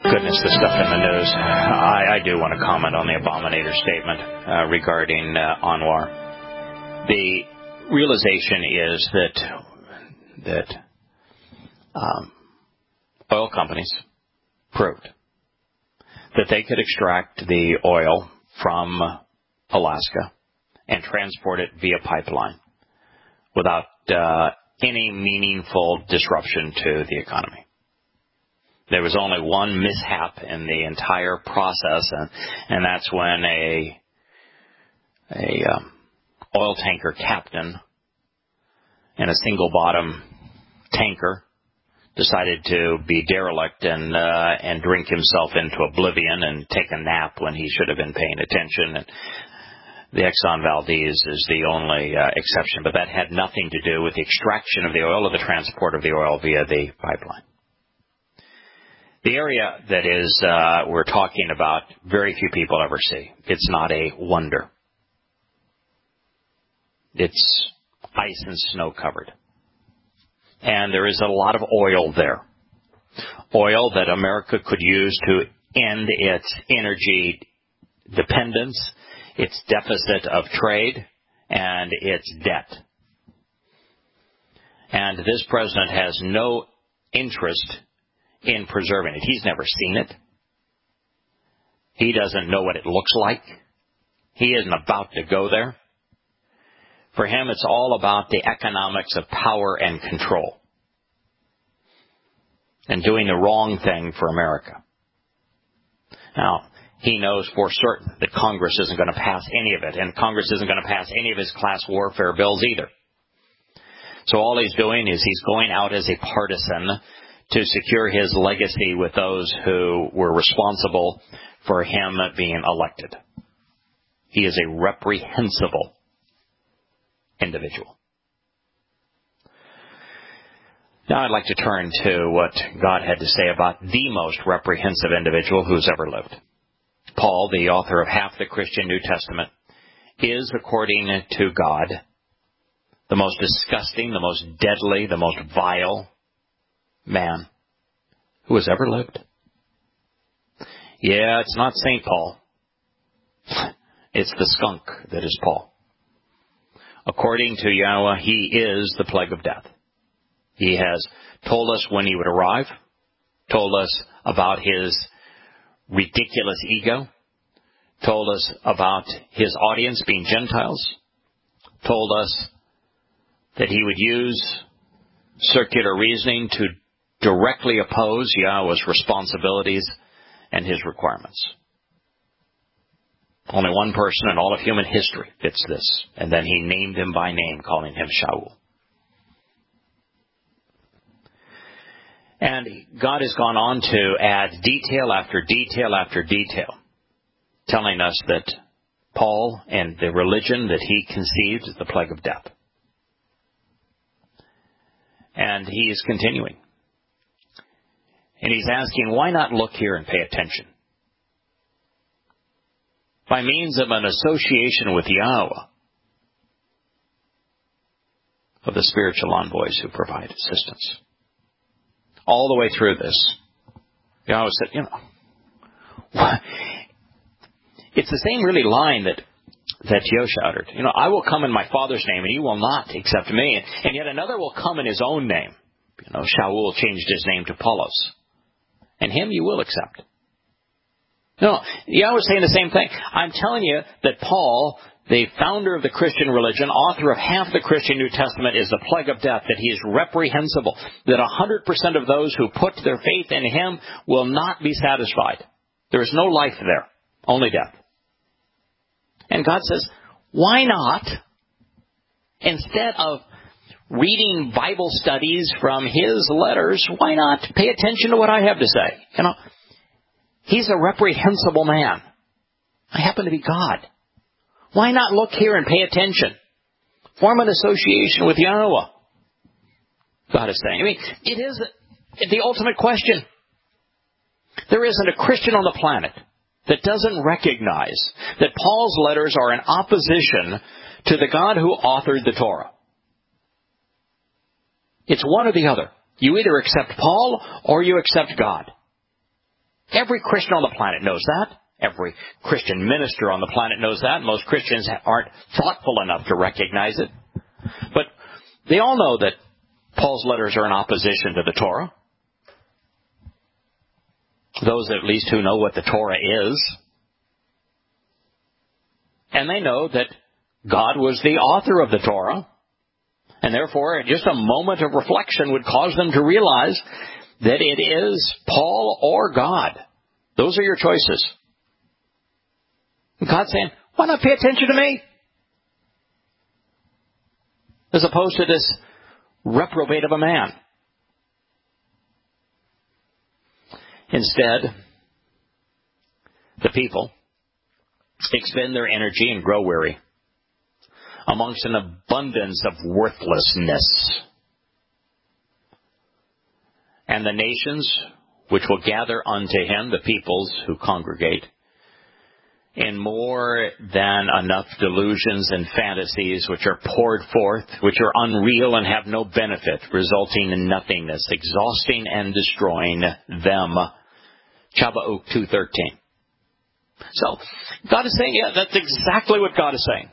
Goodness, the stuff in the news. I do want to comment on the Abominator statement regarding Anwar. The realization is that oil companies proved that they could extract the oil from Alaska and transport it via pipeline without any meaningful disruption to the economy. There was only one mishap in the entire process, and that's when a oil tanker captain in a single bottom tanker decided to be derelict and drink himself into oblivion and take a nap when he should have been paying attention. And the Exxon Valdez is the only exception, but that had nothing to do with the extraction of the oil or the transport of the oil via the pipeline. The area that is we're talking about, very few people ever see. It's not a wonder. It's ice and snow covered. And there is a lot of oil there. Oil that America could use to end its energy dependence, its deficit of trade, and its debt. And this president has no interest in preserving it. He's never seen it. He doesn't know what it looks like. He isn't about to go there. For him, it's all about the economics of power and control and doing the wrong thing for America. Now, he knows for certain that Congress isn't going to pass any of it, and Congress isn't going to pass any of his class warfare bills either. So all he's doing is he's going out as a partisan to secure his legacy with those who were responsible for him being elected. He is a reprehensible individual. Now I'd like to turn to what God had to say about the most reprehensible individual who's ever lived. Paul, the author of half the Christian New Testament, is, according to God, the most disgusting, the most deadly, the most vile man who has ever lived. Yeah, it's not St. Paul. It's the skunk that is Paul. According to Yahweh, he is the plague of death. He has told us when he would arrive, told us about his ridiculous ego, told us about his audience being Gentiles, told us that he would use circular reasoning to directly oppose Yahweh's responsibilities and his requirements. Only one person in all of human history fits this, and then he named him by name, calling him Shaul. And God has gone on to add detail after detail after detail, telling us that Paul and the religion that he conceived is the plague of death. And he is continuing. And he's asking, why not look here and pay attention? By means of an association with Yahweh, of the spiritual envoys who provide assistance. All the way through this, Yahweh said, it's the same really line that Yosha uttered. I will come in my Father's name, and you will not accept me. And yet another will come in his own name. Shaul changed his name to Paulos. And him you will accept. No, Yahweh's saying the same thing. I'm telling you that Paul, the founder of the Christian religion, author of half the Christian New Testament, is the plague of death, that he is reprehensible, that 100% of those who put their faith in him will not be satisfied. There is no life there, only death. And God says, why not, instead of reading Bible studies from his letters, why not pay attention to what I have to say? He's a reprehensible man. I happen to be God. Why not look here and pay attention? Form an association with Yahweh. God is saying. It is the ultimate question. There isn't a Christian on the planet that doesn't recognize that Paul's letters are in opposition to the God who authored the Torah. It's one or the other. You either accept Paul or you accept God. Every Christian on the planet knows that. Every Christian minister on the planet knows that. Most Christians aren't thoughtful enough to recognize it. But they all know that Paul's letters are in opposition to the Torah. Those at least who know what the Torah is. And they know that God was the author of the Torah. And therefore, just a moment of reflection would cause them to realize that it is Paul or God. Those are your choices. And God's saying, why not pay attention to me? As opposed to this reprobate of a man. Instead, the people expend their energy and grow weary amongst an abundance of worthlessness. And the nations which will gather unto him, the peoples who congregate, in more than enough delusions and fantasies which are poured forth, which are unreal and have no benefit, resulting in nothingness, exhausting and destroying them. Habakkuk 2:13. So, God is saying, yeah, that's exactly what God is saying.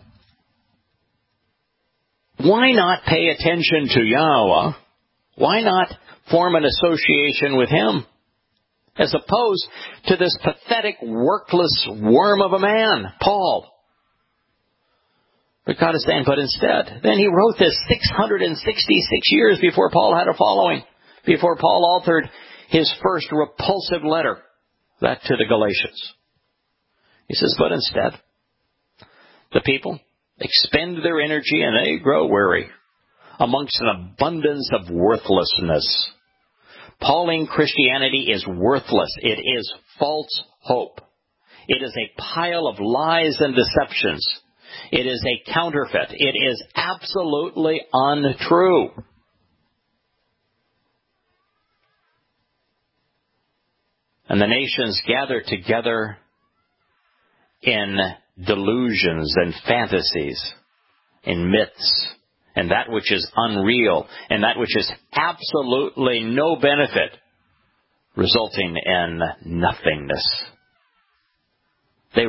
Why not pay attention to Yahweh? Why not form an association with Him? As opposed to this pathetic, workless worm of a man, Paul. But God is saying, but instead, then he wrote this 666 years before Paul had a following, before Paul authored his first repulsive letter, that to the Galatians. He says, but instead, the people expend their energy and they grow weary amongst an abundance of worthlessness. Pauline Christianity is worthless. It is false hope. It is a pile of lies and deceptions. It is a counterfeit. It is absolutely untrue. And the nations gather together in delusions and fantasies, in myths, and that which is unreal, and that which is absolutely no benefit, resulting in nothingness. They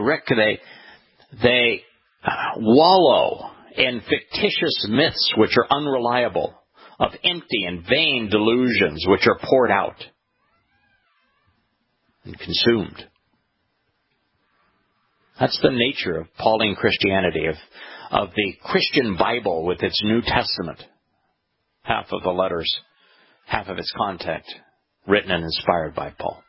wallow in fictitious myths which are unreliable, of empty and vain delusions which are poured out and consumed. That's the nature of Pauline Christianity, of the Christian Bible with its New Testament. Half of the letters, half of its content, written and inspired by Paul.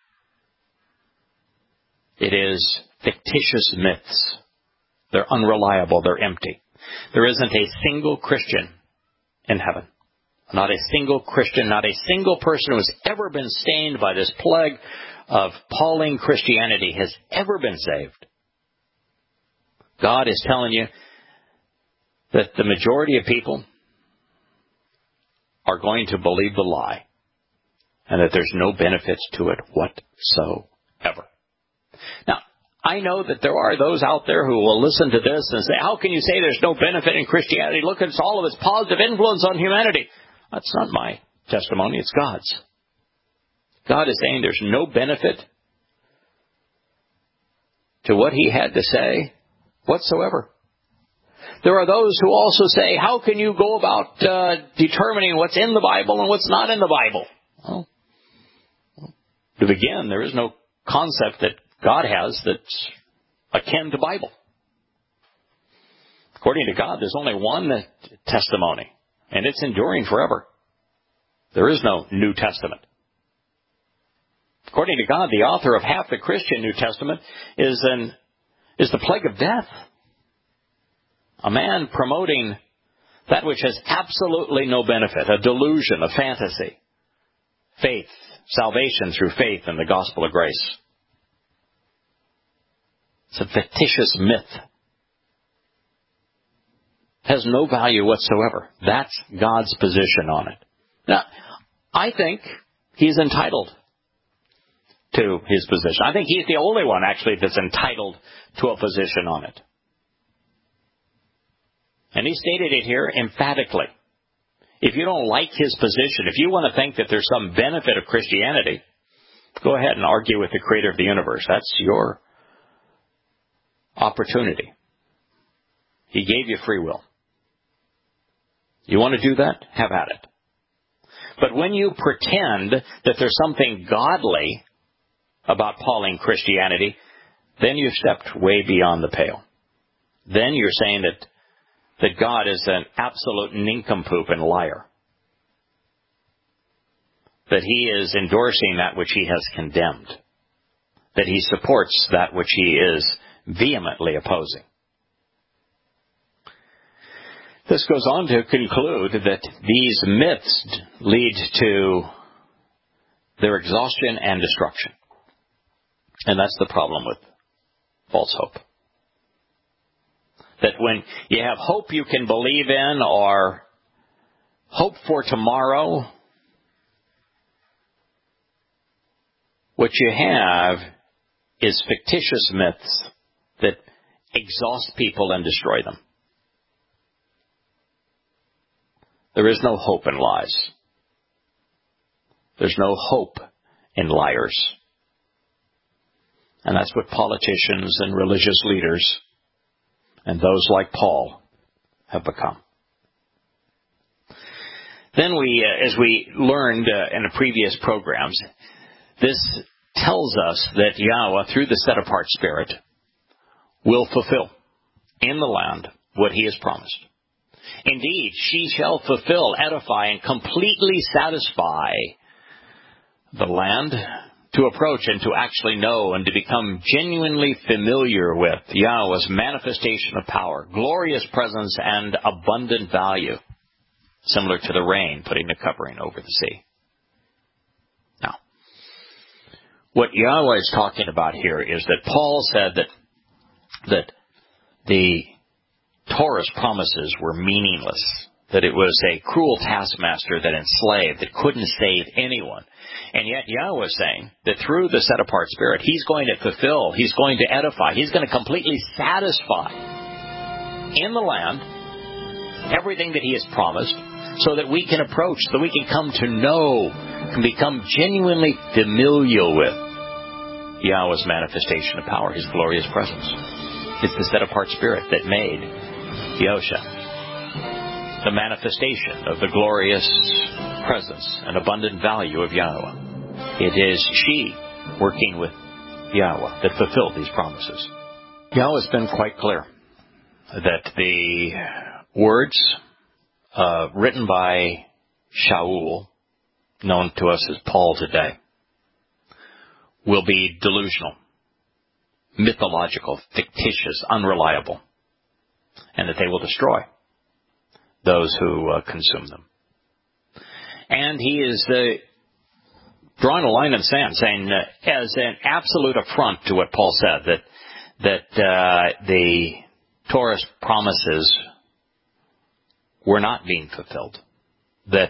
It is fictitious myths. They're unreliable. They're empty. There isn't a single Christian in heaven. Not a single Christian, not a single person who has ever been stained by this plague of Pauline Christianity has ever been saved. God is telling you that the majority of people are going to believe the lie and that there's no benefits to it whatsoever. Now, I know that there are those out there who will listen to this and say, how can you say there's no benefit in Christianity? Look at all of its positive influence on humanity. That's not my testimony, it's God's. God is saying there's no benefit to what He had to say whatsoever. There are those who also say, how can you go about determining what's in the Bible and what's not in the Bible? Well, to begin, there is no concept that God has that's akin to Bible. According to God, there's only one testimony, and it's enduring forever. There is no New Testament. According to God, the author of half the Christian New Testament is the plague of death. A man promoting that which has absolutely no benefit, a delusion, a fantasy. Faith, salvation through faith in the gospel of grace. It's a fictitious myth. It has no value whatsoever. That's God's position on it. Now, I think He's entitled to His position. I think He's the only one, actually, that's entitled to a position on it. And He stated it here emphatically. If you don't like His position, if you want to think that there's some benefit of Christianity, Go ahead and argue with the creator of the universe. That's your opportunity. He gave you free will. You want to do that? Have at it. But when you pretend that there's something godly about Pauline Christianity, then you've stepped way beyond the pale. Then you're saying that God is an absolute nincompoop and liar. That he is endorsing that which he has condemned. That he supports that which he is vehemently opposing. This goes on to conclude that these myths lead to their exhaustion and destruction. And that's the problem with false hope. That when you have hope you can believe in or hope for tomorrow, what you have is fictitious myths that exhaust people and destroy them. There is no hope in lies. There's no hope in liars. And that's what politicians and religious leaders and those like Paul have become. Then as we learned in the previous programs, this tells us that Yahweh, through the set-apart Spirit, will fulfill in the land what he has promised. Indeed, she shall fulfill, edify, and completely satisfy the land to approach and to actually know and to become genuinely familiar with Yahweh's manifestation of power, glorious presence, and abundant value, similar to the rain putting the covering over the sea. Now, what Yahweh is talking about here is that Paul said that the Torah's promises were meaningless, that it was a cruel taskmaster that enslaved, that couldn't save anyone. And yet Yahweh is saying that through the set-apart Spirit, he's going to fulfill, he's going to edify, he's going to completely satisfy in the land everything that he has promised so that we can approach, so we can come to know, can become genuinely familiar with Yahweh's manifestation of power, his glorious presence. It's the set-apart Spirit that made Yahusha, the manifestation of the glorious presence and abundant value of Yahweh. It is she working with Yahweh that fulfilled these promises. Yahweh's been quite clear that the words written by Shaul, known to us as Paul today, will be delusional, mythological, fictitious, unreliable, and that they will destroy those who consume them. And he is drawing a line in the sand, saying as an absolute affront to what Paul said, that the Torah's promises were not being fulfilled, that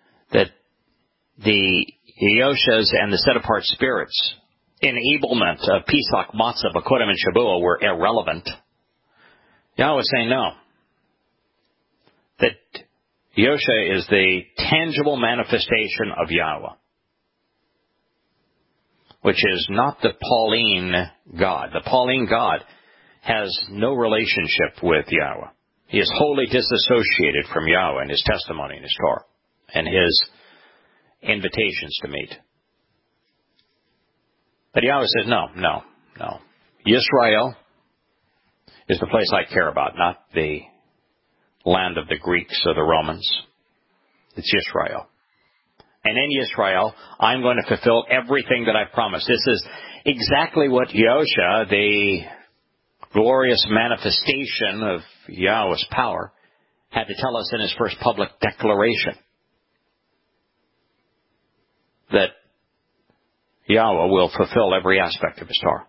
the Yoshas and the set-apart spirits, enablement of Pesach, Matzah, Bakodim, and Shabuah were irrelevant. Yahweh is saying no. That Yosha is the tangible manifestation of Yahweh, which is not the Pauline God. The Pauline God has no relationship with Yahweh. He is wholly disassociated from Yahweh and his testimony and his Torah and his invitations to meet. But Yahweh says, no. Yisrael is the place I care about, not the land of the Greeks or the Romans. It's Yisrael. And in Yisrael, I'm going to fulfill everything that I've promised. This is exactly what Yosha, the glorious manifestation of Yahweh's power, had to tell us in his first public declaration. That Yahweh will fulfill every aspect of his Torah.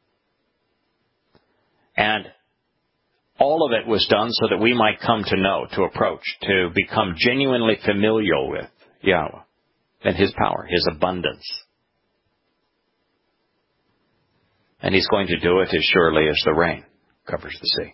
And all of it was done so that we might come to know, to approach, to become genuinely familiar with Yahweh and his power, his abundance. And he's going to do it as surely as the rain covers the sea.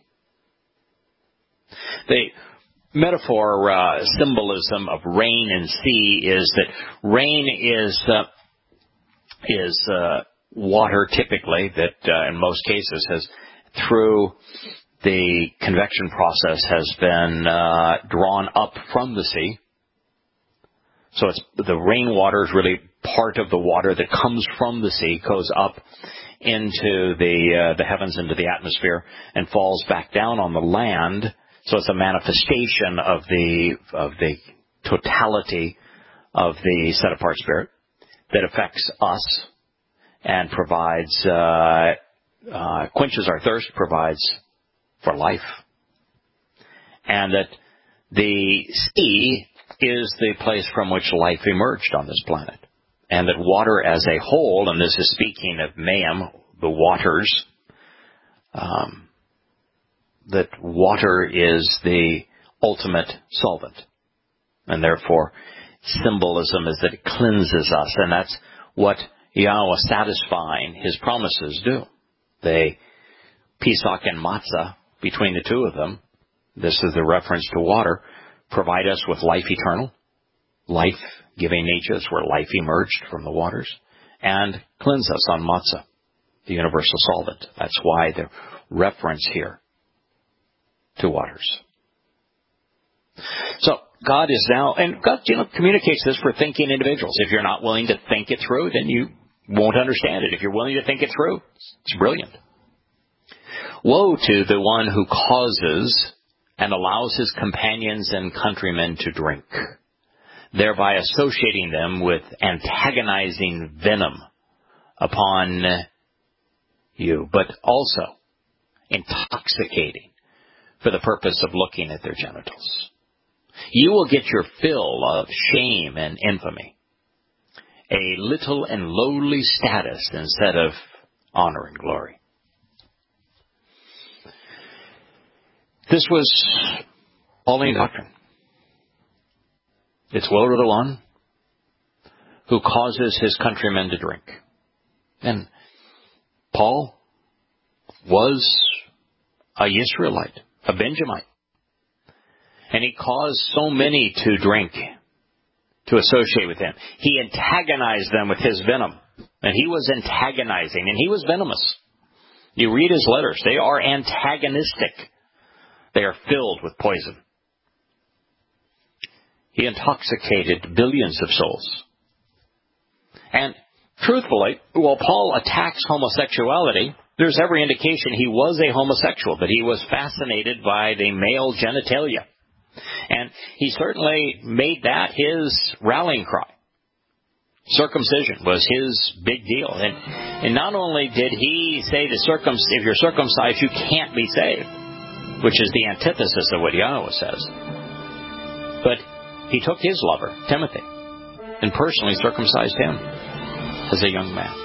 The metaphor, symbolism of rain and sea is that rain is water typically that in most cases has, through the convection process, has been drawn up from the sea. So it's the rainwater is really part of the water that comes from the sea, goes up into the heavens, into the atmosphere, and falls back down on the land. So it's a manifestation of the totality of the set-apart Spirit that affects us and provides, quenches our thirst, provides for life. And that the sea is the place from which life emerged on this planet. And that water as a whole, and this is speaking of Mayim, the waters, that water is the ultimate solvent. And therefore, symbolism is that it cleanses us. And that's what Yahweh, satisfying His promises, do. They, Pesach and Matzah, between the two of them, this is the reference to water, provide us with life eternal, life-giving natures where life emerged from the waters, and cleanse us on Matzah, the universal solvent. That's why the reference here to waters. So God is now, and God communicates this for thinking individuals. If you're not willing to think it through, then you won't understand it. If you're willing to think it through, it's brilliant. Woe to the one who causes and allows his companions and countrymen to drink, thereby associating them with antagonizing venom upon you, but also intoxicating for the purpose of looking at their genitals. You will get your fill of shame and infamy, a little and lowly status instead of honor and glory. This was Pauline doctrine. It's woe to the one who causes his countrymen to drink. And Paul was a Israelite, a Benjamite. And he caused so many to drink, to associate with him. He antagonized them with his venom. And he was antagonizing, and he was venomous. You read his letters. They are antagonistic. They are filled with poison. He intoxicated billions of souls. And truthfully, while Paul attacks homosexuality, there's every indication he was a homosexual, but he was fascinated by the male genitalia. And he certainly made that his rallying cry. Circumcision was his big deal. And not only did he say if you're circumcised, you can't be saved, which is the antithesis of what Yahweh says. But he took his lover, Timothy, and personally circumcised him as a young man.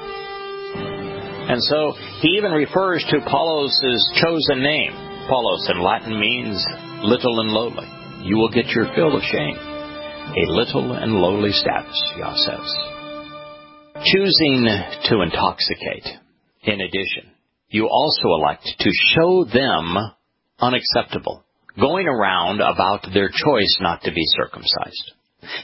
And so he even refers to Apollos' chosen name. Apollos in Latin means little and lowly. You will get your fill of shame. A little and lowly status, Yah says. Choosing to intoxicate, in addition, you also elect to show them unacceptable, going around about their choice not to be circumcised.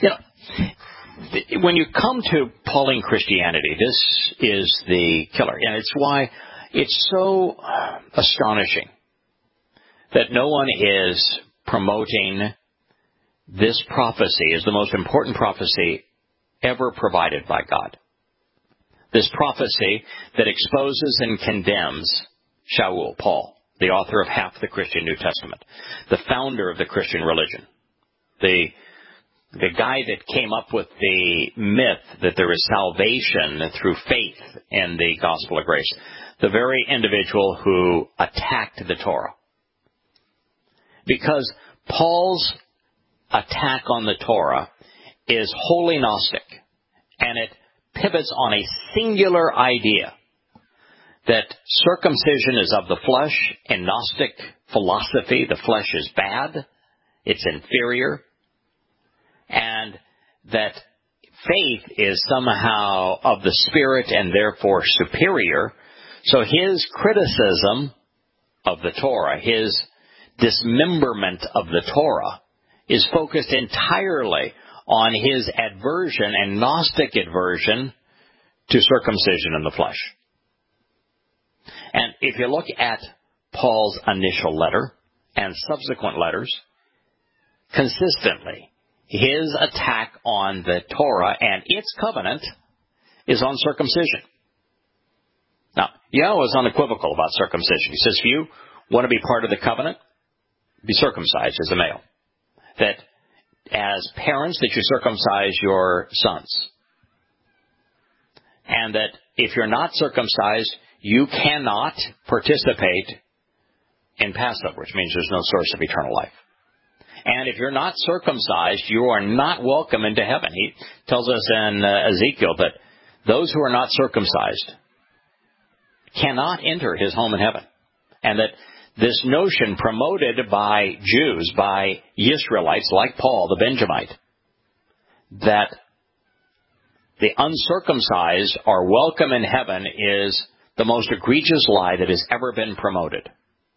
When you come to Pauline Christianity, this is the killer. And it's why it's so astonishing that no one is promoting this prophecy as the most important prophecy ever provided by God. This prophecy that exposes and condemns Shaul, Paul, the author of half the Christian New Testament, the founder of the Christian religion, the guy that came up with the myth that there is salvation through faith in the gospel of grace, the very individual who attacked the Torah. Because Paul's attack on the Torah is wholly Gnostic, and it pivots on a singular idea that circumcision is of the flesh. In Gnostic philosophy, the flesh is bad, it's inferior, and that faith is somehow of the Spirit and therefore superior. So his criticism of the Torah, his dismemberment of the Torah, is focused entirely on his aversion and Gnostic aversion to circumcision in the flesh. And if you look at Paul's initial letter and subsequent letters, consistently, his attack on the Torah and its covenant is on circumcision. Now, Yahweh is unequivocal about circumcision. He says, if you want to be part of the covenant, be circumcised as a male. That as parents, that you circumcise your sons. And that if you're not circumcised, you cannot participate in Passover, which means there's no source of eternal life. And if you're not circumcised, you are not welcome into heaven. He tells us in Ezekiel that those who are not circumcised cannot enter his home in heaven. And that this notion promoted by Jews, by Israelites like Paul, the Benjamite, that the uncircumcised are welcome in heaven is the most egregious lie that has ever been promoted.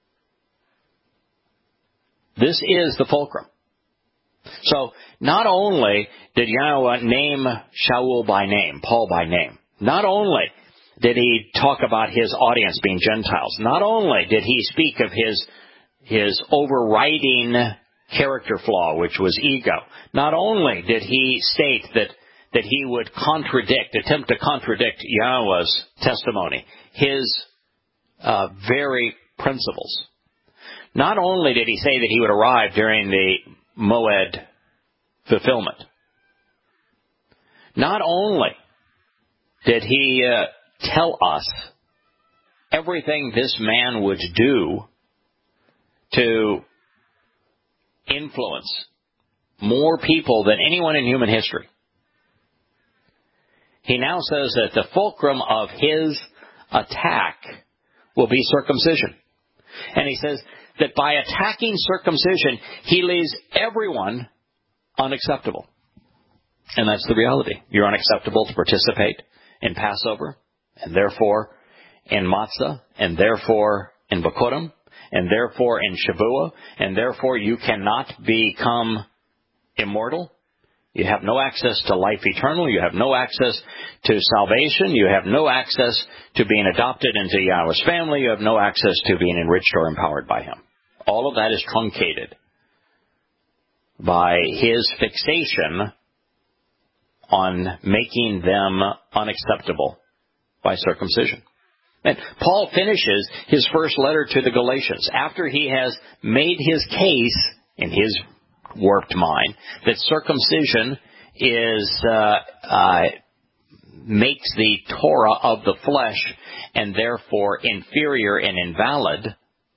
This is the fulcrum. So, not only did Yahweh name Shaul by name, Paul by name, not only did he talk about his audience being Gentiles, not only did he speak of his overriding character flaw, which was ego, not only did he state that he would attempt to contradict Yahweh's testimony, his very principles. Not only did he say that he would arrive during the Moed fulfillment, not only did he tell us everything this man would do to influence more people than anyone in human history, he now says that the fulcrum of his attack will be circumcision. And he says that by attacking circumcision, he leaves everyone unacceptable. And that's the reality. You're unacceptable to participate in Passover, and therefore in Matzah, and therefore in Bikurim, and therefore in Shavuot, and therefore you cannot become immortal. You have no access to life eternal. You have no access to salvation. You have no access to being adopted into Yahweh's family. You have no access to being enriched or empowered by Him. All of that is truncated by his fixation on making them unacceptable by circumcision. And Paul finishes his first letter to the Galatians after he has made his case in his warped mind that circumcision makes the Torah of the flesh and therefore inferior and invalid.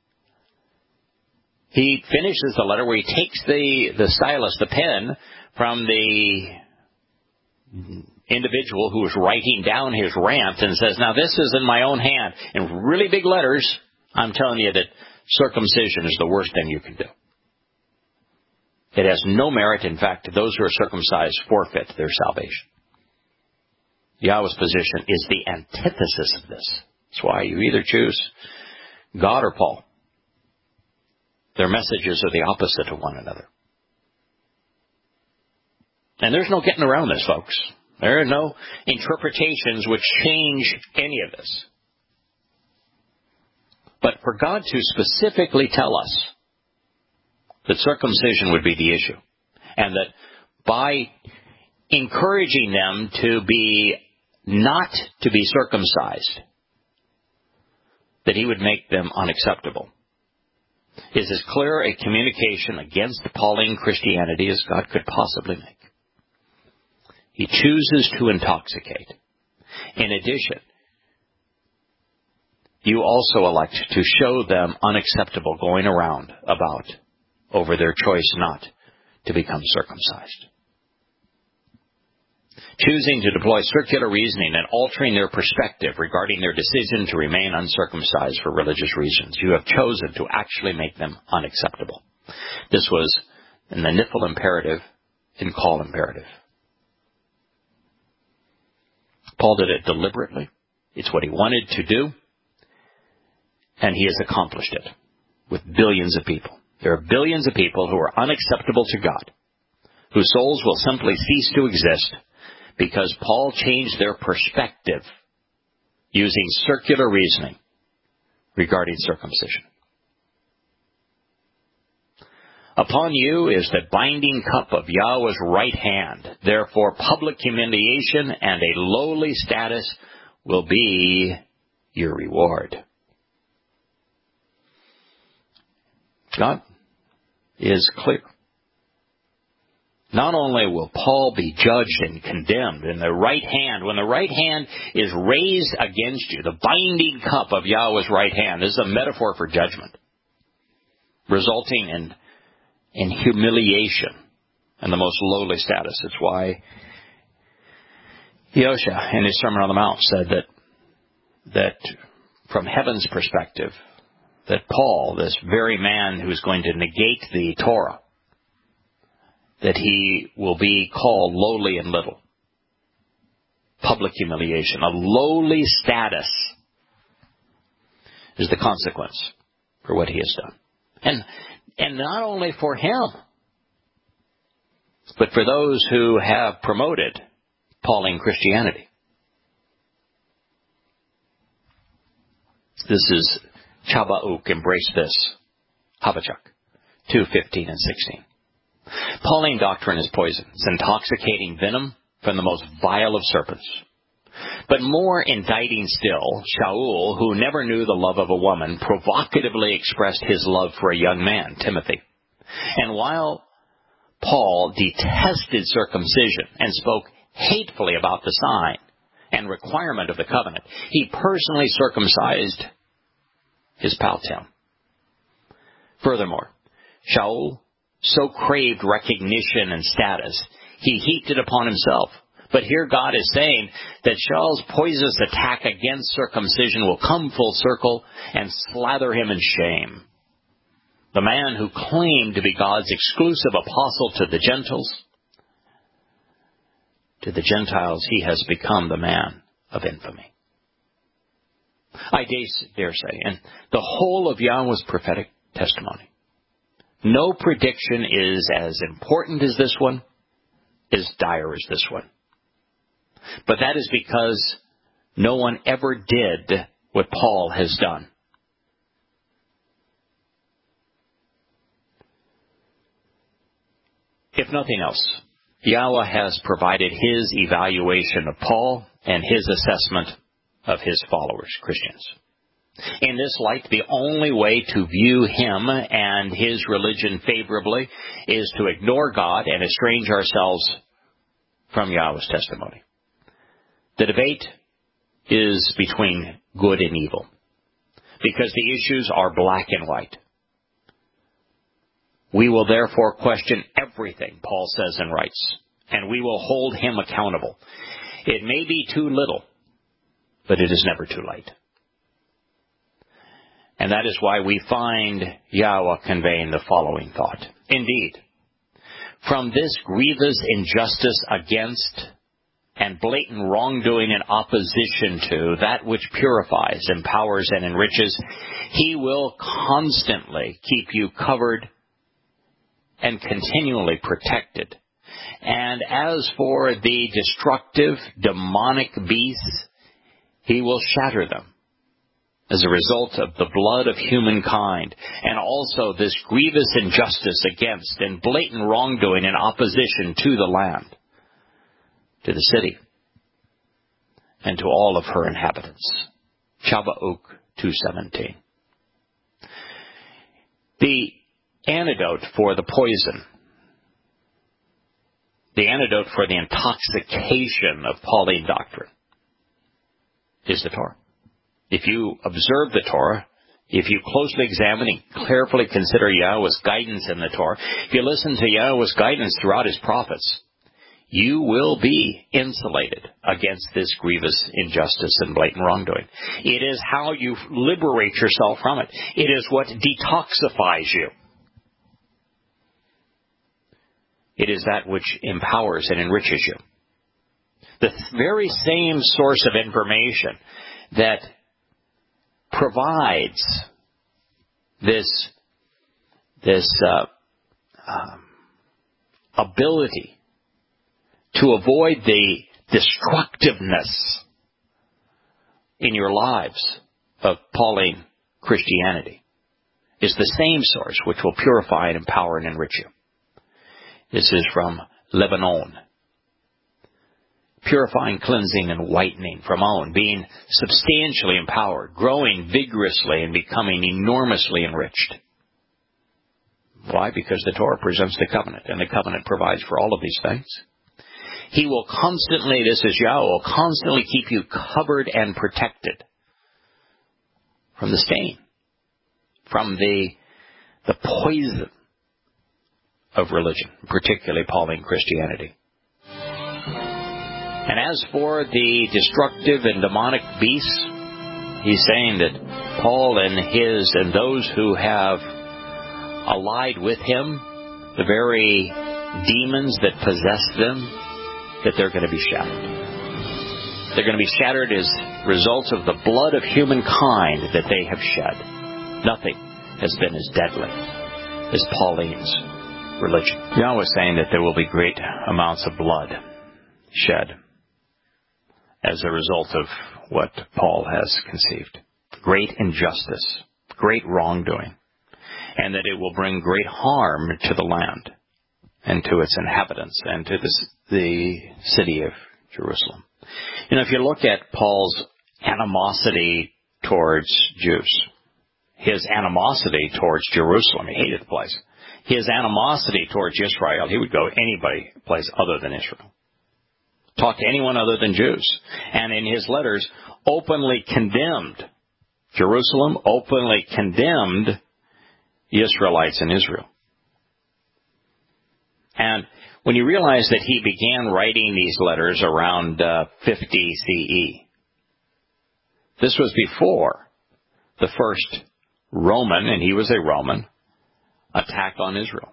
He finishes the letter where he takes the stylus, the pen, from the individual who was writing down his rant and says, now this is in my own hand. In really big letters, I'm telling you that circumcision is the worst thing you can do. It has no merit. In fact, those who are circumcised forfeit their salvation. Yahweh's position is the antithesis of this. That's why you either choose God or Paul. Their messages are the opposite of one another. And there's no getting around this, folks. There are no interpretations which change any of this. But for God to specifically tell us that circumcision would be the issue, and that by encouraging them to be not to be circumcised, that he would make them unacceptable, is as clear a communication against Pauline Christianity as God could possibly make. He chooses to intoxicate. In addition, you also elect to show them unacceptable going around about over their choice not to become circumcised. Choosing to deploy circular reasoning and altering their perspective regarding their decision to remain uncircumcised for religious reasons. You have chosen to actually make them unacceptable. This was in the Niphal imperative and Call imperative. Paul did it deliberately. It's what he wanted to do. And he has accomplished it with billions of people. There are billions of people who are unacceptable to God, whose souls will simply cease to exist because Paul changed their perspective using circular reasoning regarding circumcision. Upon you is the binding cup of Yahweh's right hand. Therefore, public humiliation and a lowly status will be your reward. God is clear. Not only will Paul be judged and condemned in the right hand, when the right hand is raised against you, the binding cup of Yahweh's right hand, this is a metaphor for judgment, resulting in humiliation and the most lowly status. It's why Yosha, in his Sermon on the Mount, said that from heaven's perspective, that Paul, this very man who is going to negate the Torah, that he will be called lowly and little. Public humiliation. A lowly status is the consequence for what he has done. And not only for him, but for those who have promoted Pauline Christianity. This is Chabauk, embrace this. Habakkuk 2:15 and 16. Pauline doctrine is poison. It's intoxicating venom from the most vile of serpents. But more indicting still, Shaul, who never knew the love of a woman, provocatively expressed his love for a young man, Timothy. And while Paul detested circumcision and spoke hatefully about the sign and requirement of the covenant, he personally circumcised his pal Tim. Furthermore, Shaul so craved recognition and status, he heaped it upon himself. But here God is saying that Shaul's poisonous attack against circumcision will come full circle and slather him in shame. The man who claimed to be God's exclusive apostle to the Gentiles, he has become the man of infamy. I dare say, and the whole of Yahweh's prophetic testimony, no prediction is as important as this one, as dire as this one. But that is because no one ever did what Paul has done. If nothing else, Yahweh has provided his evaluation of Paul and his assessment of his followers, Christians. In this light, the only way to view him and his religion favorably is to ignore God and estrange ourselves from Yahweh's testimony. The debate is between good and evil, because the issues are black and white. We will therefore question everything Paul says and writes, and we will hold him accountable. It may be too little, but it is never too late. And that is why we find Yahweh conveying the following thought. Indeed, from this grievous injustice against and blatant wrongdoing in opposition to that which purifies, empowers, and enriches, he will constantly keep you covered and continually protected. And as for the destructive, demonic beasts, he will shatter them as a result of the blood of humankind, and also this grievous injustice against and blatant wrongdoing in opposition to the land, to the city, and to all of her inhabitants. Chabauk 2:17. The antidote for the poison, the antidote for the intoxication of Pauline doctrine, is the Torah. If you observe the Torah, if you closely examine and carefully consider Yahweh's guidance in the Torah, if you listen to Yahweh's guidance throughout his prophets, you will be insulated against this grievous injustice and blatant wrongdoing. It is how you liberate yourself from it. It is what detoxifies you. It is that which empowers and enriches you. The very same source of information that provides this ability to avoid the destructiveness in your lives of Pauline Christianity is the same source which will purify and empower and enrich you. This is from Lebanon. Purifying, cleansing, and whitening from On, being substantially empowered, growing vigorously, and becoming enormously enriched. Why? Because the Torah presents the covenant, and the covenant provides for all of these things. He will constantly, this is Yahweh, will constantly keep you covered and protected from the stain, from the poison of religion, particularly Pauline Christianity. And as for the destructive and demonic beasts, he's saying that Paul and those who have allied with him, the very demons that possess them, that they're going to be shattered. They're going to be shattered as results of the blood of humankind that they have shed. Nothing has been as deadly as Pauline's religion. Yahweh is saying that there will be great amounts of blood shed as a result of what Paul has conceived. Great injustice, great wrongdoing, and that it will bring great harm to the land and to its inhabitants and to the city of Jerusalem. You know, if you look at Paul's animosity towards Jews, his animosity towards Jerusalem, he hated the place. His animosity towards Israel, he would go any place other than Israel. Talk to anyone other than Jews. And in his letters, openly condemned Jerusalem, openly condemned the Israelites in Israel. And when you realize that he began writing these letters around 50 CE, this was before the first Roman, and he was a Roman, attack on Israel.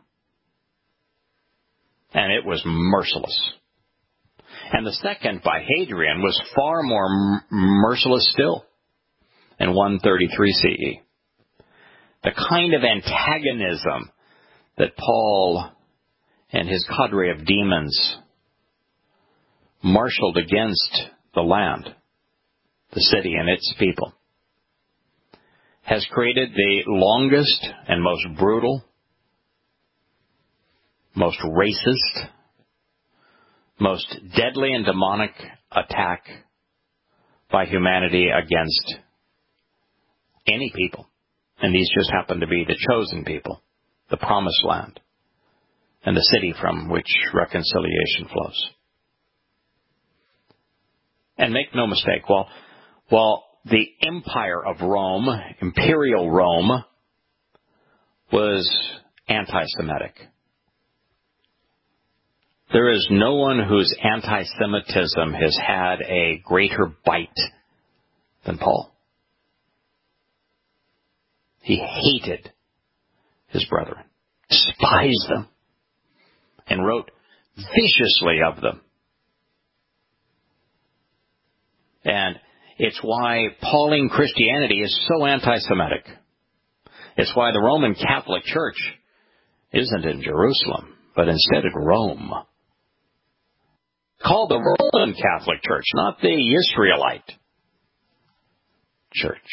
And it was merciless. And the second by Hadrian was far more merciless still in 133 CE. The kind of antagonism that Paul and his cadre of demons marshaled against the land, the city and its people, has created the longest and most brutal, most racist, most deadly and demonic attack by humanity against any people. And these just happen to be the chosen people, the promised land, and the city from which reconciliation flows. And make no mistake, while the empire of Rome, imperial Rome, was anti-Semitic, there is no one whose anti-Semitism has had a greater bite than Paul. He hated his brethren, despised them, and wrote viciously of them. And it's why Pauline Christianity is so anti-Semitic. It's why the Roman Catholic Church isn't in Jerusalem, but instead in Rome. Called the Roman Catholic Church, not the Israelite Church.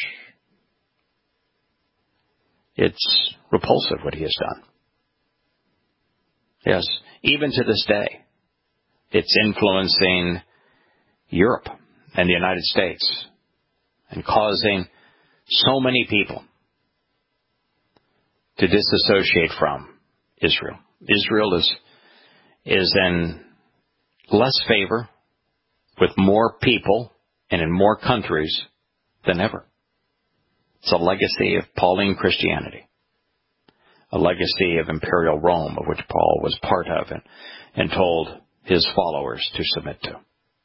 It's repulsive what he has done. Yes, even to this day, it's influencing Europe and the United States and causing so many people to disassociate from Israel. Israel is in less favor with more people and in more countries than ever. It's a legacy of Pauline Christianity, a legacy of imperial Rome, of which Paul was part of and told his followers to submit to.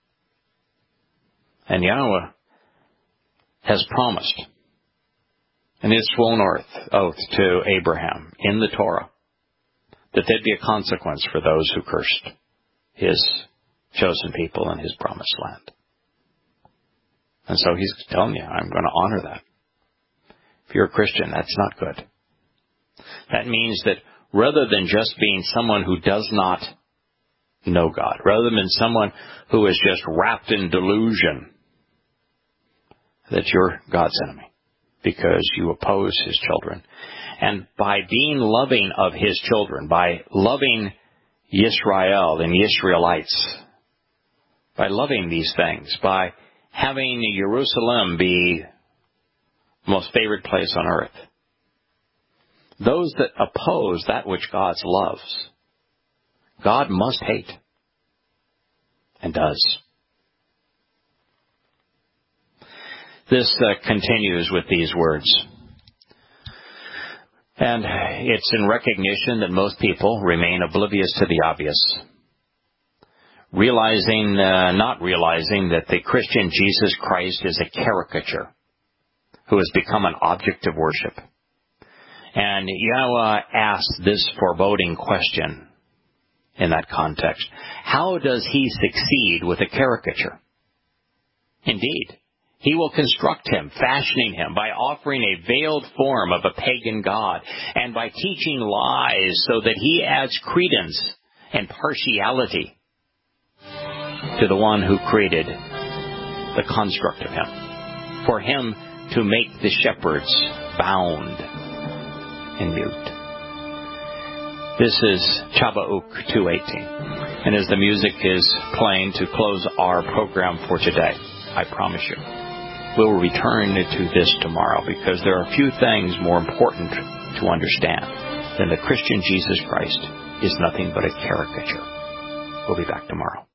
And Yahweh has promised, in his sworn oath to Abraham in the Torah, that there'd be a consequence for those who cursed his chosen people in his promised land. And so he's telling you, I'm going to honor that. If you're a Christian, that's not good. That means that rather than just being someone who does not know God, rather than someone who is just wrapped in delusion that you're God's enemy because you oppose His children. And by being loving of His children, by loving Yisrael and Israelites, by loving these things, by having Jerusalem be the most favored place on earth, those that oppose that which God loves, God must hate, and does. This continues with these words. And it's in recognition that most people remain oblivious to the obvious, not realizing that the Christian Jesus Christ is a caricature who has become an object of worship. And Yahweh asks this foreboding question in that context. How does He succeed with a caricature? Indeed, He will construct him, fashioning him by offering a veiled form of a pagan god and by teaching lies so that he adds credence and partiality to the one who created the construct of him, for him to make the shepherds bound and mute. This is Chabauk 2:18. And as the music is playing to close our program for today, I promise you, we'll return to this tomorrow, because there are few things more important to understand than the Christian Jesus Christ is nothing but a caricature. We'll be back tomorrow.